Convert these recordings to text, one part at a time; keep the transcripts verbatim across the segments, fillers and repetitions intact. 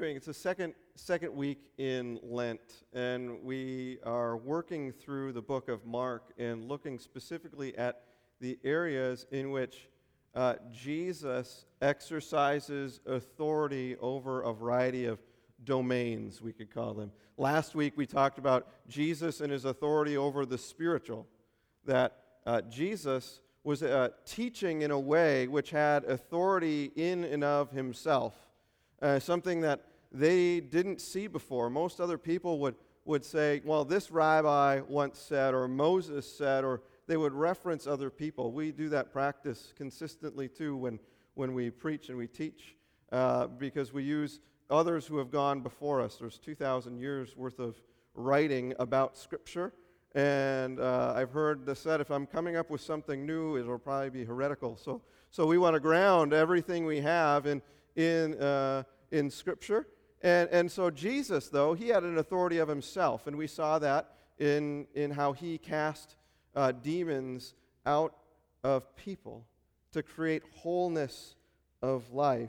continuing. It's the second second week in Lent, and we are working through the book of Mark and looking specifically at the areas in which uh, Jesus exercises authority over a variety of domains, we could call them. Last week we talked about Jesus and his authority over the spiritual, that uh, Jesus was uh, teaching in a way which had authority in and of himself. Uh, something that they didn't see before. Most other people would, would say, well, this rabbi once said, or Moses said, or they would reference other people. We do that practice consistently too when, when we preach and we teach, uh, because we use others who have gone before us. There's two thousand years worth of writing about Scripture, and uh, I've heard this said, if I'm coming up with something new, it'll probably be heretical. So, so we want to ground everything we have in in uh, in Scripture. And and so Jesus, though, he had an authority of himself, and we saw that in, in how he cast uh, demons out of people to create wholeness of life.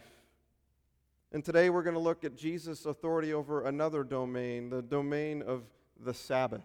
And today we're going to look at Jesus' authority over another domain, the domain of the Sabbath,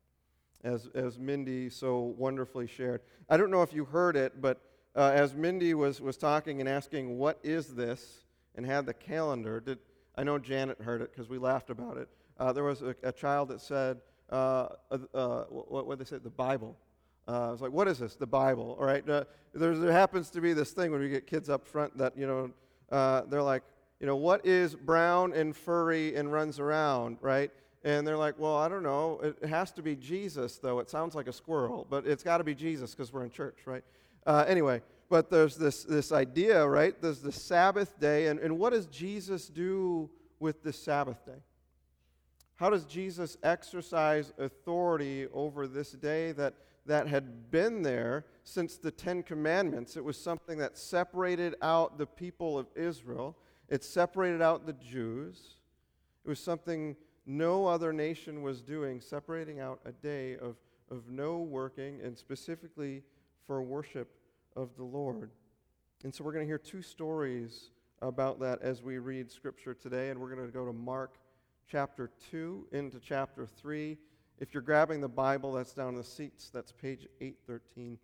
as, as Mindy so wonderfully shared. I don't know if you heard it, but uh, as Mindy was, was talking and asking, what is this? And had the calendar. Did I know Janet heard it because we laughed about it. Uh, there was a, a child that said, uh, uh, what what they say, the Bible. Uh, I was like, what is this? The Bible. All right. Uh, there happens to be this thing when we get kids up front that, you know, uh, they're like, you know, what is brown and furry and runs around, right? And they're like, well, I don't know. It, it has to be Jesus, though. It sounds like a squirrel, but it's got to be Jesus because we're in church, right? Uh, anyway. But there's this, this idea, right? There's the Sabbath day, and, and what does Jesus do with the Sabbath day? How does Jesus exercise authority over this day that, that had been there since the Ten Commandments? It was something that separated out the people of Israel. It separated out the Jews. It was something no other nation was doing, separating out a day of, of no working, and specifically for worship of the Lord. And so we're going to hear two stories about that as we read Scripture today, and we're going to go to Mark chapter two into chapter three. If you're grabbing the Bible, that's down in the seats. That's page eight thirteen.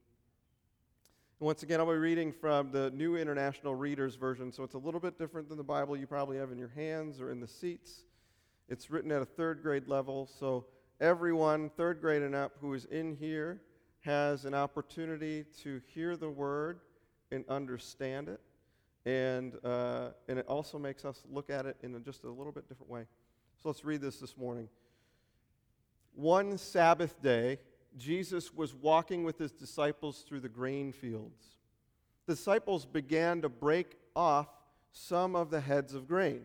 And once again, I'll be reading from the New International Reader's Version, so it's a little bit different than the Bible you probably have in your hands or in the seats. It's written at a third grade level, so everyone, third grade and up, who is in here has an opportunity to hear the word and understand it, and uh, and it also makes us look at it in a, just a little bit different way. So let's read this this morning. One Sabbath day, Jesus was walking with his disciples through the grain fields. The disciples began to break off some of the heads of grain.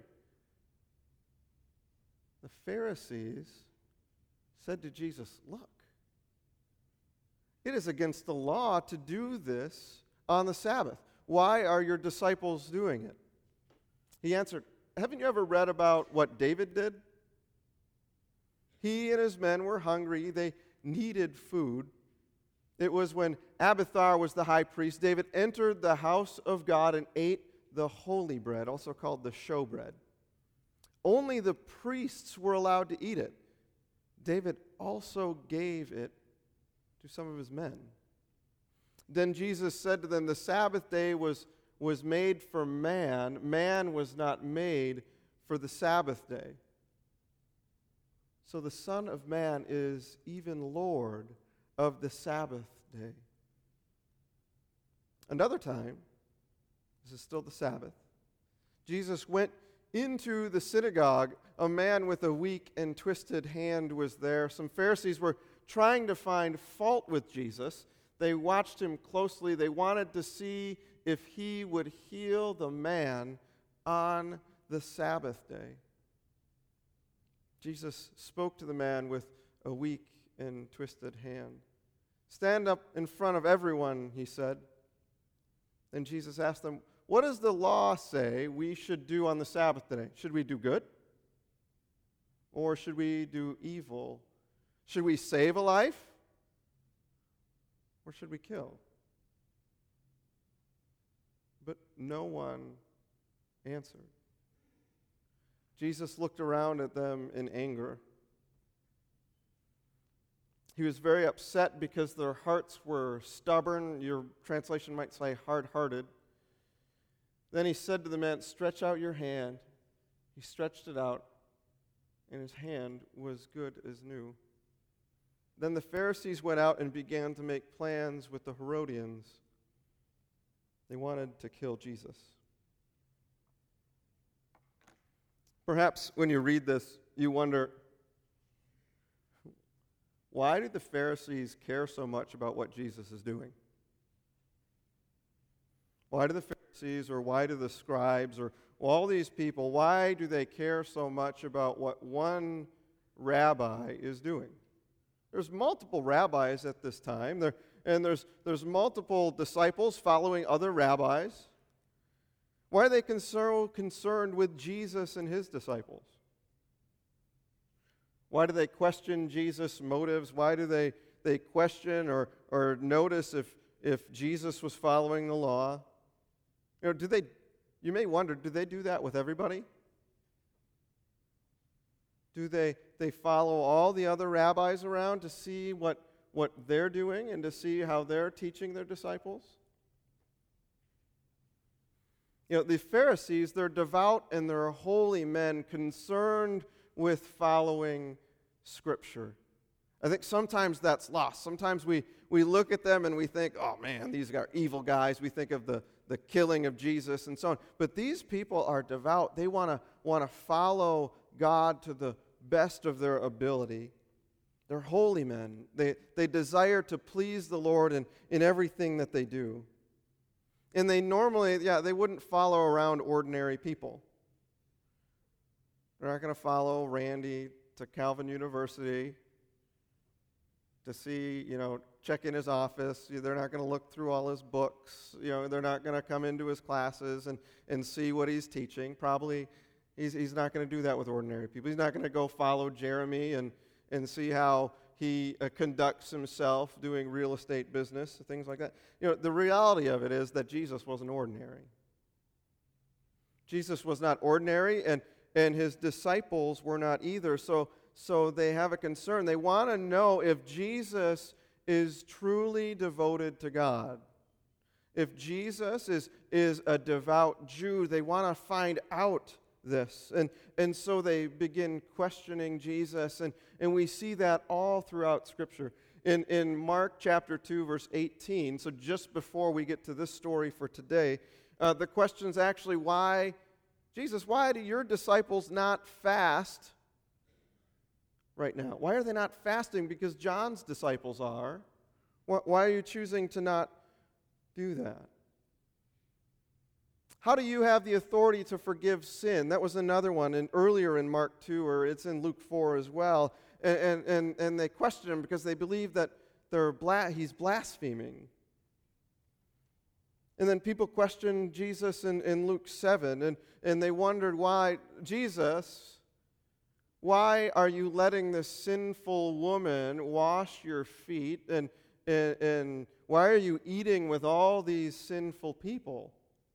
The Pharisees said to Jesus, "Look, it is against the law to do this on the Sabbath. Why are your disciples doing it?" He answered, "Haven't you ever read about what David did? He and his men were hungry. They needed food. It was when Abiathar was the high priest. David entered the house of God and ate the holy bread, also called the showbread. Only the priests were allowed to eat it. David also gave it to some of his men." Then Jesus said to them, "The Sabbath day was, was made for man. Man was not made for the Sabbath day. So the Son of Man is even Lord of the Sabbath day." Another time, this is still the Sabbath, Jesus went into the synagogue. A man with a weak and twisted hand was there. Some Pharisees were trying to find fault with Jesus. They watched him closely. They wanted to see if he would heal the man on the Sabbath day. Jesus spoke to the man with a weak and twisted hand. "Stand up in front of everyone," he said. Then Jesus asked them, "What does the law say we should do on the Sabbath day? Should we do good? Or should we do evil? Should we save a life? Or should we kill?" But no one answered. Jesus looked around at them in anger. He was very upset because their hearts were stubborn. Your translation might say hard-hearted. Then he said to the man, "Stretch out your hand." He stretched it out, and his hand was good as new. Then the Pharisees went out and began to make plans with the Herodians. They wanted to kill Jesus. Perhaps when you read this, you wonder, why do the Pharisees care so much about what Jesus is doing? Why do the Pharisees, or why do the scribes, or all these people, why do they care so much about what one rabbi is doing? There's multiple rabbis at this time, there, and there's, there's multiple disciples following other rabbis. Why are they so concerned with Jesus and his disciples? Why do they question Jesus' motives? Why do they, they question or, or notice if, if Jesus was following the law? You know, do they, you may wonder, do they do that with everybody? Do they, they follow all the other rabbis around to see what, what they're doing and to see how they're teaching their disciples? You know, the Pharisees, they're devout and they're holy men concerned with following Scripture. I think sometimes that's lost. Sometimes we, we look at them and we think, oh man, these are evil guys. We think of the, the killing of Jesus and so on. But these people are devout. They want to want to follow God to the best of their ability. They're holy men. They, they desire to please the Lord in, in everything that they do. And they normally, yeah, they wouldn't follow around ordinary people. They're not going to follow Randy to Calvin University to see, you know, check in his office. They're not going to look through all his books. You know, they're not going to come into his classes and, and see what he's teaching. Probably he's, he's not going to do that with ordinary people. He's not going to go follow Jeremy and, and see how he uh, conducts himself doing real estate business, things like that. You know, the reality of it is that Jesus wasn't ordinary. Jesus was not ordinary, and, and his disciples were not either. So, so they have a concern. They want to know if Jesus is truly devoted to God. If Jesus is, is a devout Jew, they want to find out this. And, and so they begin questioning Jesus, and, and we see that all throughout Scripture. In, in Mark chapter two, verse eighteen, so just before we get to this story for today, uh, the question is actually, why, Jesus, why do your disciples not fast right now? Why are they not fasting? Because John's disciples are. Why, why are you choosing to not do that? How do you have the authority to forgive sin? That was another one, and earlier in Mark two, or it's in Luke four as well. And, and, and they question him because they believe that they're bla- he's blaspheming. And then people question Jesus in, in Luke seven, and, and they wondered why, Jesus, why are you letting this sinful woman wash your feet? And, and, and why are you eating with all these sinful people?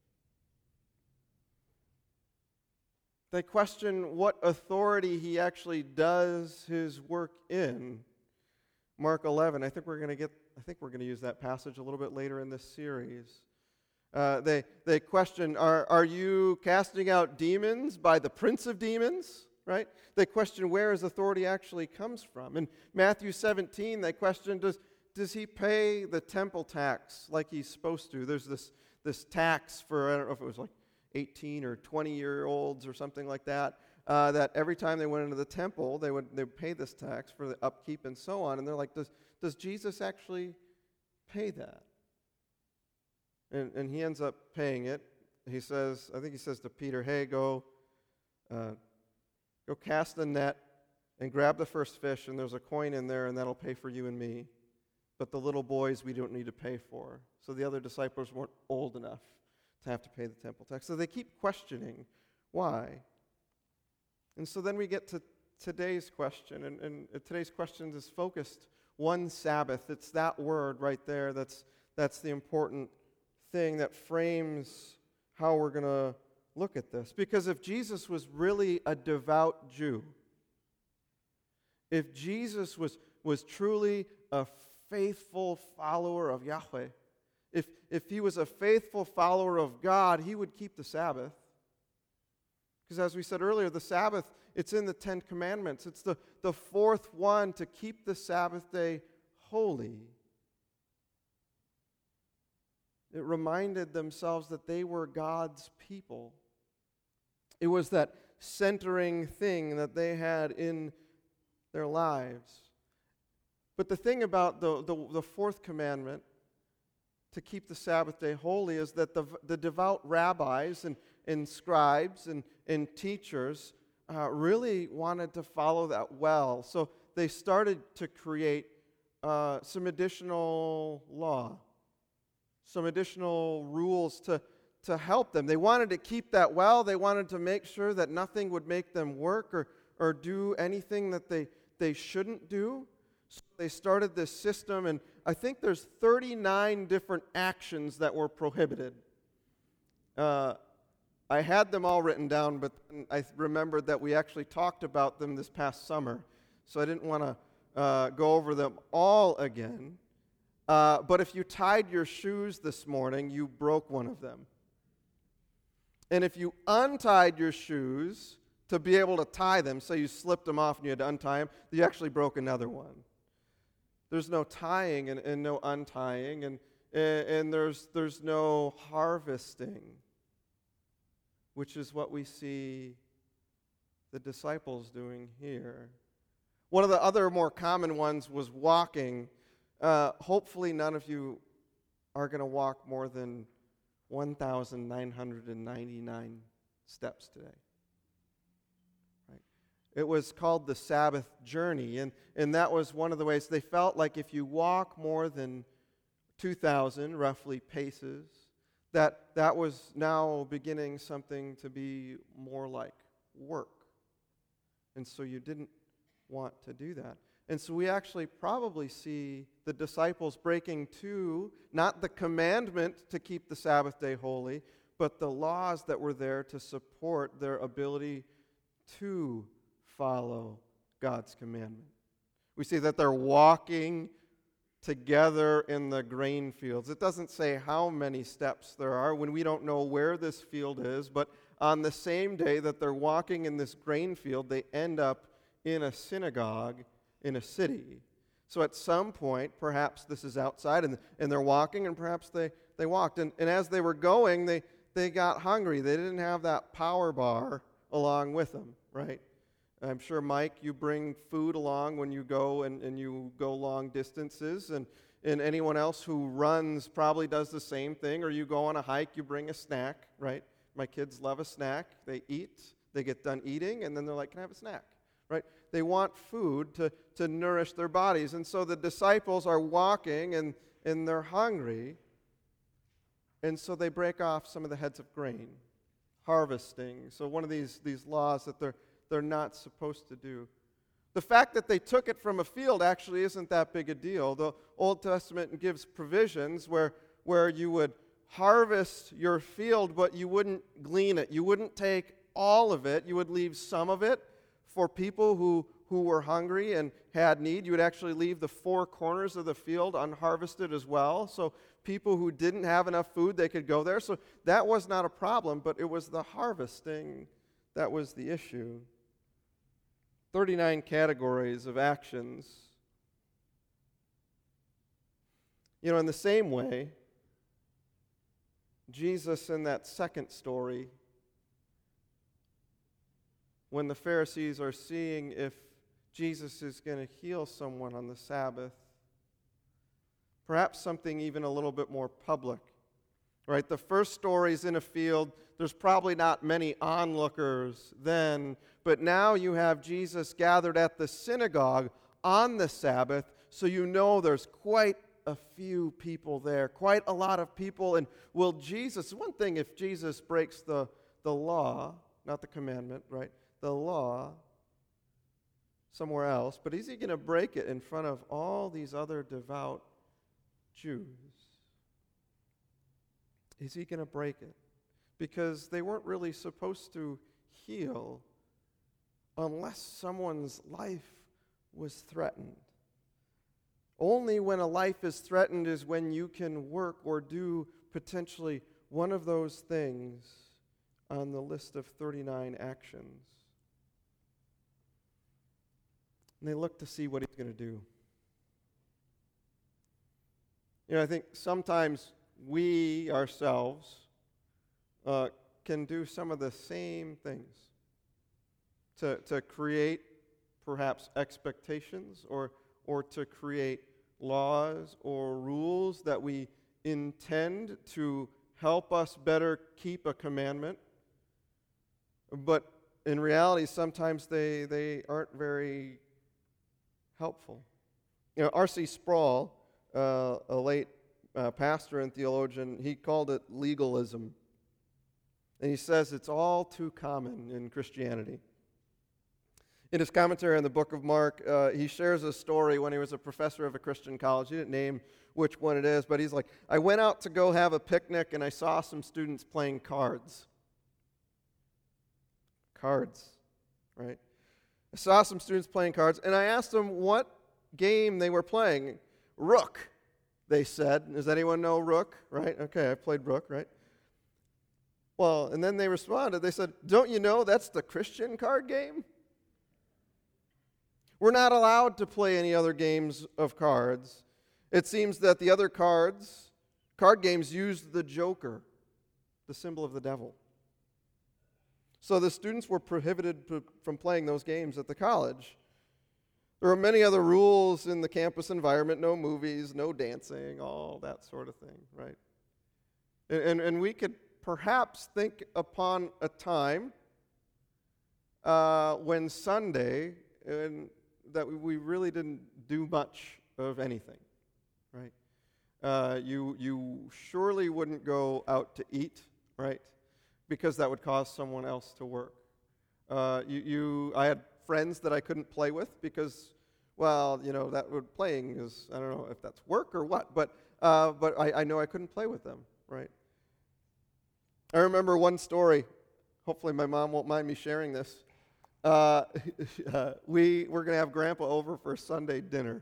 They question what authority he actually does his work in. Mark eleven, I think we're going to get, I think we're going to use that passage a little bit later in this series. Uh, they they question, are, are you casting out demons by the prince of demons? Right? They question where his authority actually comes from. In Matthew seventeen, they question, does, does he pay the temple tax like he's supposed to? There's this, this tax for, I don't know if it was like eighteen or twenty year olds or something like that, uh, that every time they went into the temple, they would they would pay this tax for the upkeep and so on. And they're like, does, does Jesus actually pay that? And, and he ends up paying it. He says, I think he says to Peter, hey, go, uh, go cast the net and grab the first fish, and there's a coin in there, and that'll pay for you and me. But the little boys we don't need to pay for. So the other disciples weren't old enough to have to pay the temple tax. So they keep questioning why. And so then we get to today's question, and, and today's question is focused one Sabbath. It's that word right there that's that's the important thing that frames how we're going to look at this. Because if Jesus was really a devout Jew, if Jesus was, was truly a faithful follower of Yahweh, if, if he was a faithful follower of God, he would keep the Sabbath. Because as we said earlier, the Sabbath, it's in the Ten Commandments. It's the, the fourth one to keep the Sabbath day holy. It reminded themselves that they were God's people. It was that centering thing that they had in their lives. But the thing about the, the, the fourth commandment, to keep the Sabbath day holy, is that the, the devout rabbis and, and scribes and, and teachers uh, really wanted to follow that well. So they started to create uh, some additional law, some additional rules to, to help them. They wanted to keep that well. They wanted to make sure that nothing would make them work or, or do anything that they, they shouldn't do. So they started this system, and I think there's thirty-nine different actions that were prohibited. Uh, I had them all written down, but I remembered that we actually talked about them this past summer, so I didn't want to uh, go over them all again. Uh, but if you tied your shoes this morning, you broke one of them. And if you untied your shoes to be able to tie them, say you slipped them off and you had to untie them, you actually broke another one. There's no tying and, and no untying, and, and there's, there's no harvesting, which is what we see the disciples doing here. One of the other more common ones was walking. Uh, hopefully none of you are going to walk more than one thousand nine hundred ninety-nine steps today. Right? It was called the Sabbath journey, and, and that was one of the ways they felt like if you walk more than two thousand, roughly, paces, that that was now beginning something to be more like work. And so you didn't want to do that. And so we actually probably see the disciples breaking two, not the commandment to keep the Sabbath day holy, but the laws that were there to support their ability to follow God's commandment. We see that they're walking together in the grain fields. It doesn't say how many steps there are when we don't know where this field is, but on the same day that they're walking in this grain field, they end up in a synagogue in a city. So at some point, perhaps this is outside, and, and they're walking, and perhaps they, they walked. And, and as they were going, they, they got hungry. They didn't have that power bar along with them, right? I'm sure, Mike, you bring food along when you go and, and you go long distances, and, and anyone else who runs probably does the same thing, or you go on a hike, you bring a snack, right? My kids love a snack. They eat, they get done eating, and then they're like, can I have a snack, right? They want food to, to nourish their bodies. And so the disciples are walking, and, and they're hungry, and so they break off some of the heads of grain, harvesting. So one of these, these laws that they're they're not supposed to do. The fact that they took it from a field actually isn't that big a deal. The Old Testament gives provisions where, where you would harvest your field, but you wouldn't glean it. You wouldn't take all of it. You would leave some of it for people who, who were hungry and had need. You would actually leave the four corners of the field unharvested as well. So people who didn't have enough food, they could go there. So that was not a problem, but it was the harvesting that was the issue. thirty-nine categories of actions. You know, in the same way, Jesus in that second story, when the Pharisees are seeing if Jesus is going to heal someone on the Sabbath, perhaps something even a little bit more public, right? The first story is in a field. There's probably not many onlookers then, but now you have Jesus gathered at the synagogue on the Sabbath, so you know there's quite a few people there, quite a lot of people. And will Jesus, one thing if Jesus breaks the, the law, not the commandment, right? The law somewhere else, but is he going to break it in front of all these other devout Jews? Is he going to break it? because they weren't really supposed to heal unless someone's life was threatened. Only when a life is threatened is when you can work or do potentially one of those things on the list of thirty-nine actions. And they look to see what he's going to do. You know, I think sometimes we ourselves uh, can do some of the same things to, to create perhaps expectations or, or to create laws or rules that we intend to help us better keep a commandment. But in reality, sometimes they, they aren't very helpful. You know, R C Sproul, uh, a late uh, pastor and theologian, he called it legalism. And he says it's all too common in Christianity. In his commentary on the book of Mark, uh, he shares a story when he was a professor of a Christian college. He didn't name which one it is, but he's like, I went out to go have a picnic and I saw some students playing cards. Cards, right? I saw some students playing cards, and I asked them what game they were playing. Rook, they said. Does anyone know Rook? Right? Okay, I played Rook, right? Well, and then they responded. They said, don't you know that's the Christian card game? We're not allowed to play any other games of cards. It seems that the other cards, card games, used the joker, the symbol of the devil. So the students were prohibited p- from playing those games at the college. There were many other rules in the campus environment, no movies, no dancing, all that sort of thing, right? And, and, and we could perhaps think upon a time uh, when Sunday, and that we really didn't do much of anything, right? Uh, you, you surely wouldn't go out to eat, right? Because that would cause someone else to work. Uh, you, you, I had friends that I couldn't play with because, well, you know, that would playing is, I don't know if that's work or what, but uh, but I, I know I couldn't play with them, right? I remember one story. Hopefully my mom won't mind me sharing this. Uh, uh, we were going to have Grandpa over for Sunday dinner.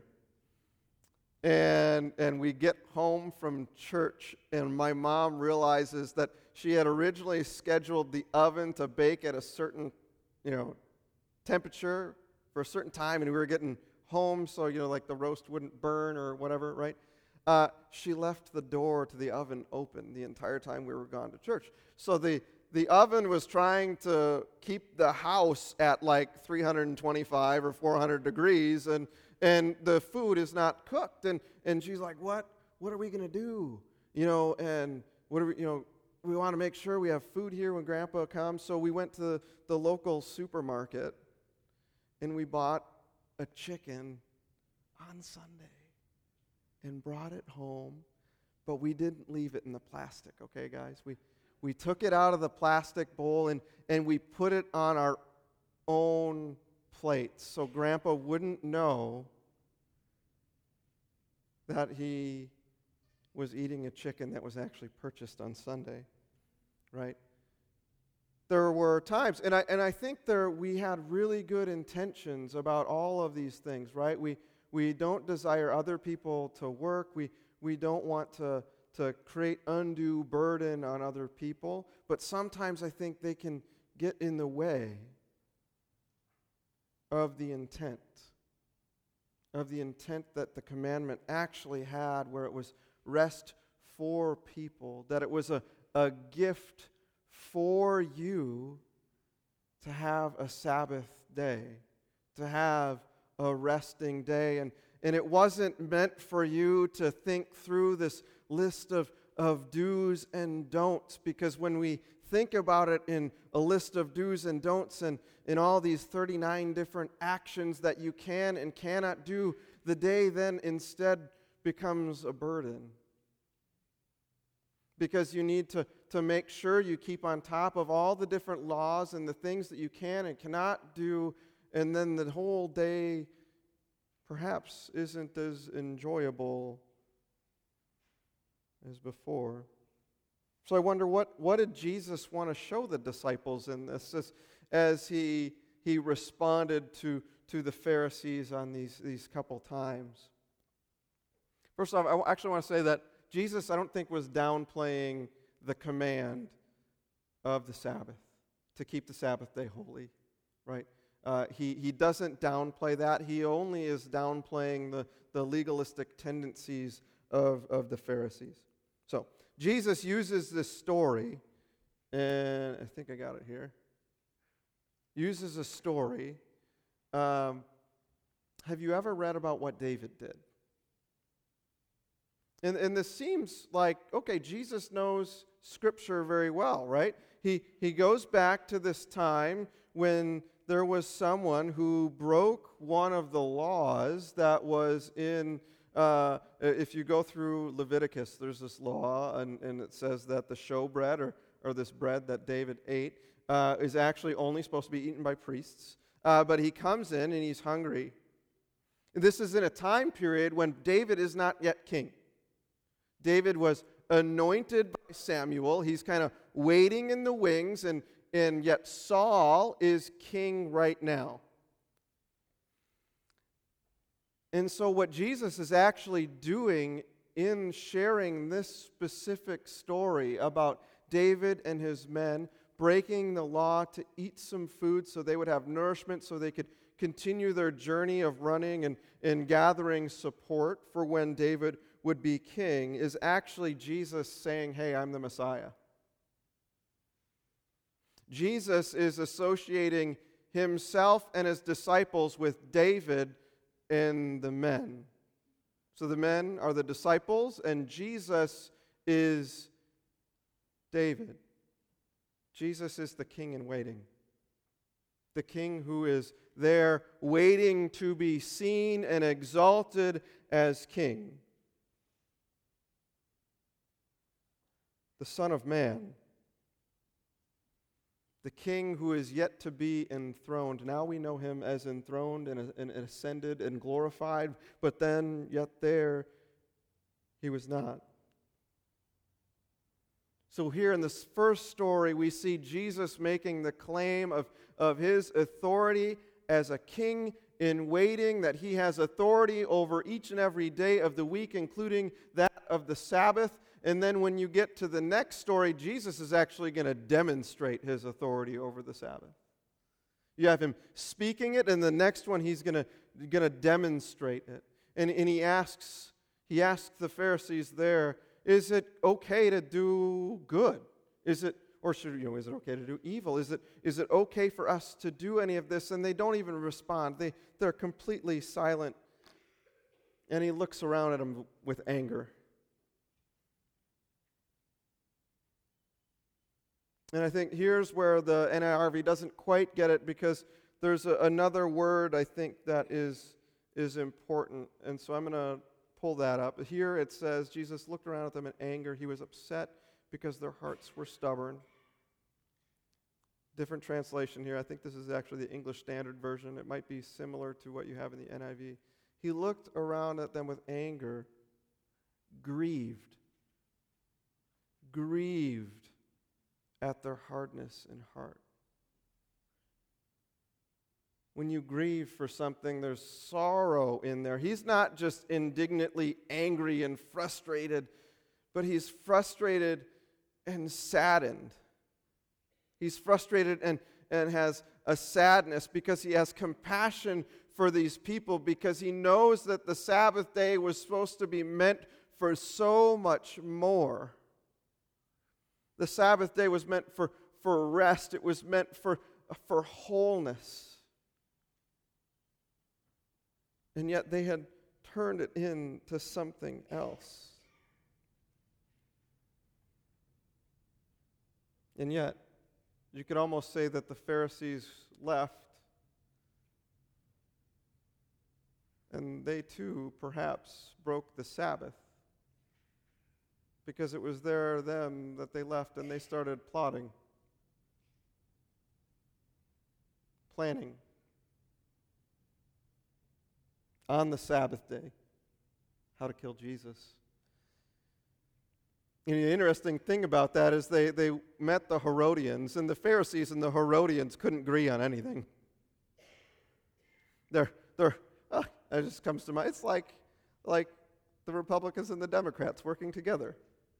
And and we get home from church, and my mom realizes that she had originally scheduled the oven to bake at a certain, you know, temperature for a certain time, and we were getting home, so, you know, like the roast wouldn't burn or whatever, right? Uh, she left the door to the oven open the entire time we were gone to church. So the the oven was trying to keep the house at like three hundred twenty-five or four hundred degrees, and and the food is not cooked. And and she's like, what? What are we going to do? You know, and what are we, you know, we want to make sure we have food here when Grandpa comes. So we went to the, the local supermarket, and we bought a chicken on Sunday and brought it home. But we didn't leave it in the plastic, okay, guys? We we took it out of the plastic bowl, and, and we put it on our own plates so Grandpa wouldn't know that he was eating a chicken that was actually purchased on Sunday, right? There were times, and I and I think there we had really good intentions about all of these things, right? We we don't desire other people to work. We we don't want to to create undue burden on other people, but sometimes I think they can get in the way of the intent, of the intent that the commandment actually had, where it was rest for people, that it was a, a gift for you to have a Sabbath day, to have a resting day. And, and it wasn't meant for you to think through this list of, of do's and don'ts, because when we think about it in a list of do's and don'ts and in all these thirty-nine different actions that you can and cannot do, the day then instead becomes a burden. Because you need to, to make sure you keep on top of all the different laws and the things that you can and cannot do, and then the whole day perhaps isn't as enjoyable as before. So I wonder, what, what did Jesus want to show the disciples in this as, as he, he responded to, to the Pharisees on these, these couple times? First off, I actually want to say that Jesus, I don't think, was downplaying the command of the Sabbath, to keep the Sabbath day holy, right? Uh, he, he doesn't downplay that. He only is downplaying the, the legalistic tendencies of, of the Pharisees. So, Jesus uses this story, and I think I got it here. Uses a story. Um, have you ever read about what David did? And, and this seems like, okay, Jesus knows Scripture very well, right? He, he goes back to this time when there was someone who broke one of the laws that was in, uh, if you go through Leviticus, there's this law, and, and it says that the showbread, or, or this bread that David ate, uh, is actually only supposed to be eaten by priests. Uh, but he comes in and he's hungry. This is in a time period when David is not yet king. David was anointed by Samuel. He's kind of waiting in the wings, and, and yet Saul is king right now. And so what Jesus is actually doing in sharing this specific story about David and his men breaking the law to eat some food so they would have nourishment, so they could continue their journey of running and, and gathering support for when David would be king, is actually Jesus saying, hey, I'm the Messiah. Jesus is associating himself and his disciples with David and the men. So the men are the disciples, and Jesus is David. Jesus is the king in waiting. The king who is there waiting to be seen and exalted as king. The Son of Man. The king who is yet to be enthroned. Now we know him as enthroned and, and ascended and glorified, but then yet there he was not. So here in this first story, we see Jesus making the claim of, of his authority as a king in waiting, that he has authority over each and every day of the week, including that of the Sabbath. And then when you get to the next story, Jesus is actually going to demonstrate his authority over the Sabbath. You have him speaking it, and the next one he's going to going to demonstrate it. And, and he asks, he asks the Pharisees there, is it okay to do good? Is it, or should, you know, is it okay to do evil? Is it, is it okay for us to do any of this? And they don't even respond. They, they're completely silent. And he looks around at them with anger. And I think here's where the N I R V doesn't quite get it, because there's a, another word I think that is, is important. And so I'm going to pull that up. Here it says, Jesus looked around at them in anger. He was upset because their hearts were stubborn. Different translation here. I think this is actually the English Standard Version. It might be similar to what you have in the N I V. He looked around at them with anger, grieved, grieved at their hardness in heart. When you grieve for something, there's sorrow in there. He's not just indignantly angry and frustrated, but he's frustrated and saddened. He's frustrated and, and has a sadness because he has compassion for these people, because he knows that the Sabbath day was supposed to be meant for so much more. The Sabbath day was meant for, for rest. It was meant for, for wholeness. And yet they had turned it into something else. And yet, you could almost say that the Pharisees left, and they too perhaps broke the Sabbath, because it was there then that they left and they started plotting, planning on the Sabbath day how to kill Jesus. And the interesting thing about that is they, they met the Herodians, and the Pharisees and the Herodians couldn't agree on anything. They're, they're, oh, it just comes to mind. It's like, like the Republicans and the Democrats working together.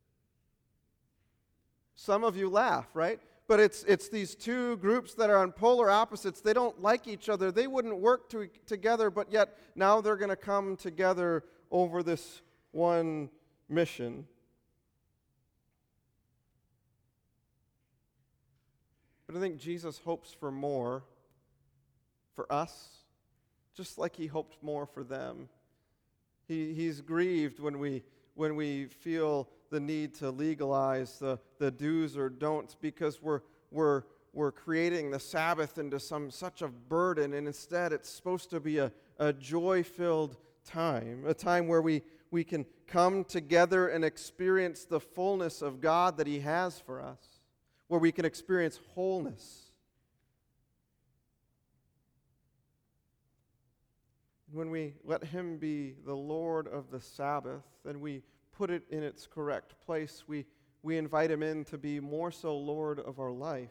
Some of you laugh, right? But it's it's these two groups that are on polar opposites. They don't like each other. They wouldn't work to, together, but yet now they're going to come together over this one mission. But I think Jesus hopes for more for us, just like he hoped more for them. He, he's grieved when we when we feel the need to legalize the, the do's or don'ts because we're we're we're creating the Sabbath into some such a burden, and instead it's supposed to be a, a joy-filled time, a time where we, we can come together and experience the fullness of God that he has for us, where we can experience wholeness. When we let him be the Lord of the Sabbath and we put it in its correct place, we, we invite him in to be more so Lord of our life,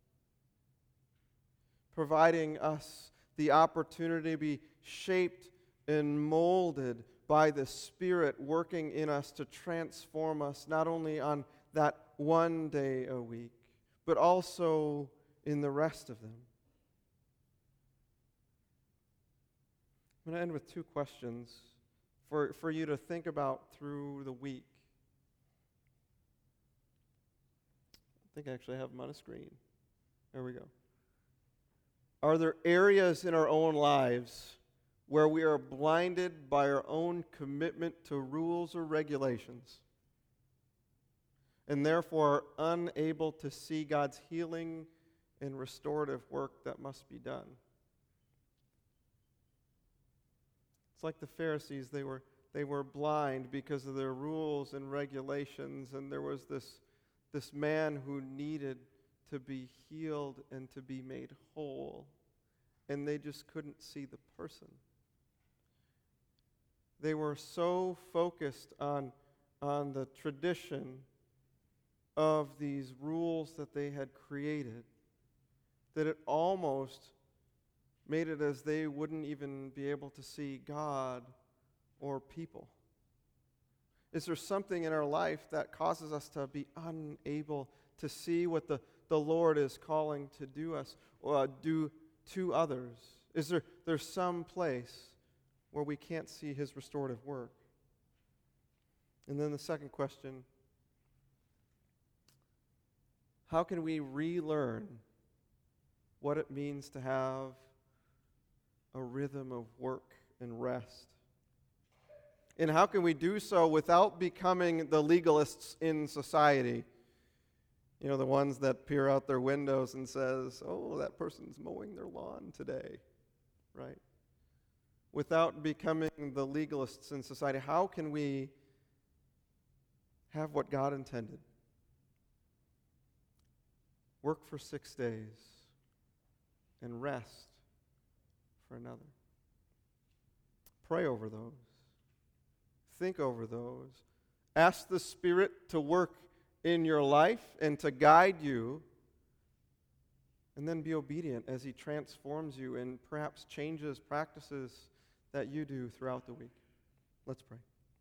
providing us the opportunity to be shaped and molded by the Spirit working in us to transform us not only on that one day a week, but also in the rest of them. I'm going to end with two questions for, for you to think about through the week. I think I actually have them on a screen. There we go. Are there areas in our own lives where we are blinded by our own commitment to rules or regulations, and therefore are unable to see God's healing and restorative work that must be done? It's like the Pharisees. They were they were blind because of their rules and regulations, and there was this, this man who needed to be healed and to be made whole, and they just couldn't see the person. They were so focused on, on the tradition of these rules that they had created that it almost made it as they wouldn't even be able to see God or people. Is there something in our life that causes us to be unable to see what the, the Lord is calling to do us or uh, do to others? Is there there's some place where we can't see his restorative work? And then the second question, how can we relearn what it means to have a rhythm of work and rest? And how can we do so without becoming the legalists in society? You know, the ones that peer out their windows and says, oh, that person's mowing their lawn today, right? Without becoming the legalists in society, how can we have what God intended? Work for six days and rest for another. Pray over those. Think over those. Ask the Spirit to work in your life and to guide you, and then be obedient as he transforms you and perhaps changes practices that you do throughout the week. Let's pray.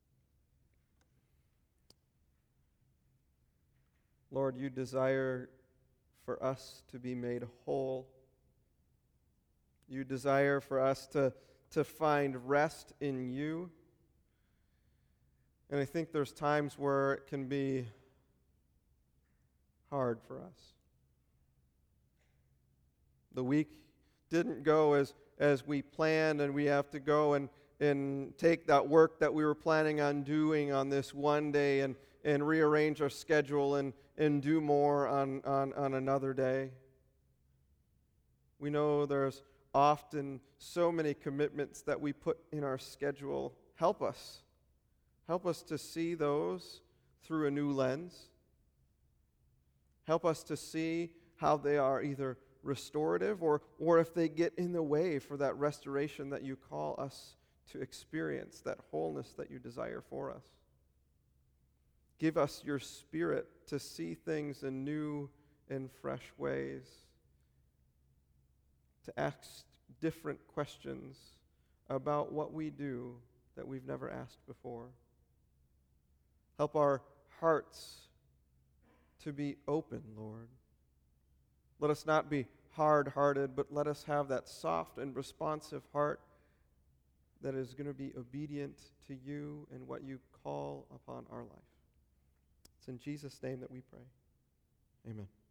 Lord, you desire for us to be made whole. You desire for us to, to find rest in you. And I think there's times where it can be hard for us. The week didn't go as, as we planned, and we have to go and, and take that work that we were planning on doing on this one day and, and rearrange our schedule and, and do more on, on, on another day. We know there's often so many commitments that we put in our schedule. Help us. Help us to see those through a new lens. Help us to see how they are either restorative or, or if they get in the way for that restoration that you call us to experience, that wholeness that you desire for us. Give us your Spirit to see things in new and fresh ways, to ask different questions about what we do that we've never asked before. Help our hearts to be open, Lord. Let us not be hard-hearted, but let us have that soft and responsive heart that is going to be obedient to you and what you call upon our life. It's in Jesus' name that we pray. Amen.